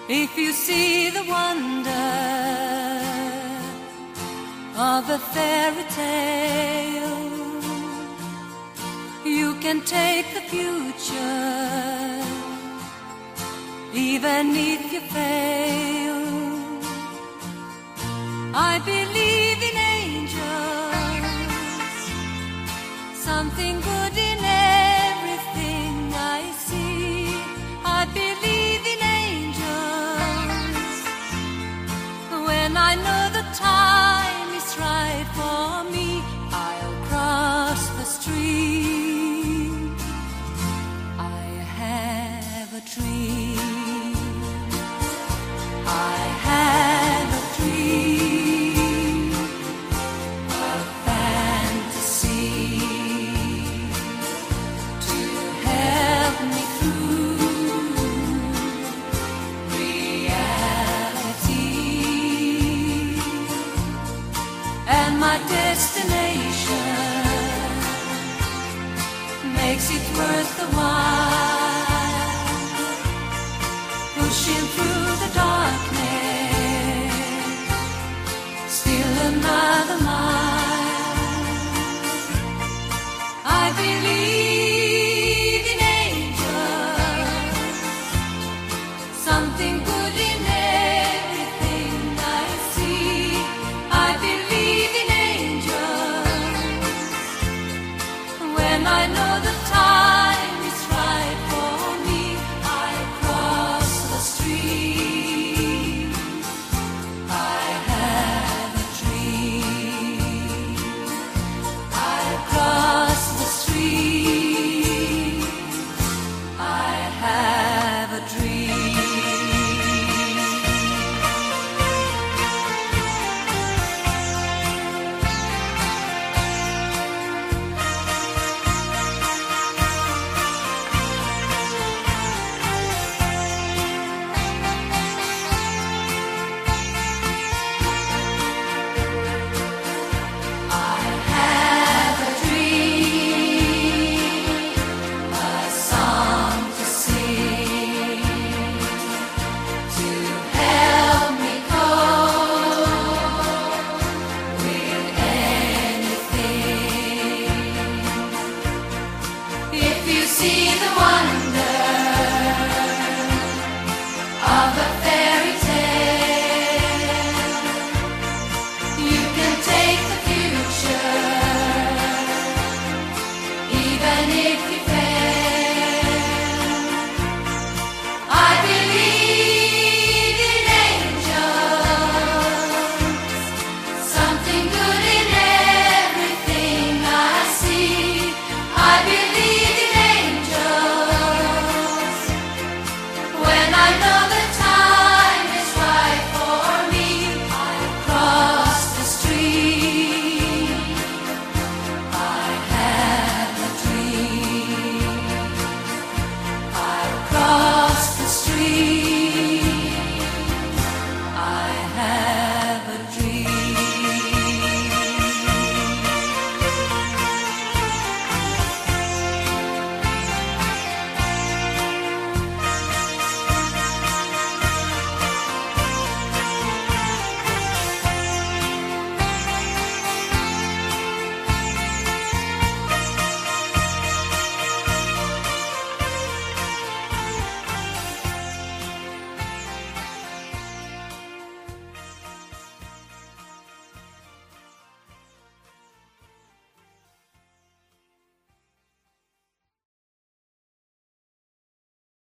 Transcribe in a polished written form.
If you see the wonder of a fairy tale, you can take the future, even if you fail. I believe in angels, something good in everything I see. I believe in angels, when I know the time is right for me, I'll cross the street. I have a dream, I have a dream, a fantasy to help me through reality. And my destination makes it worth the while, pushing through the darkness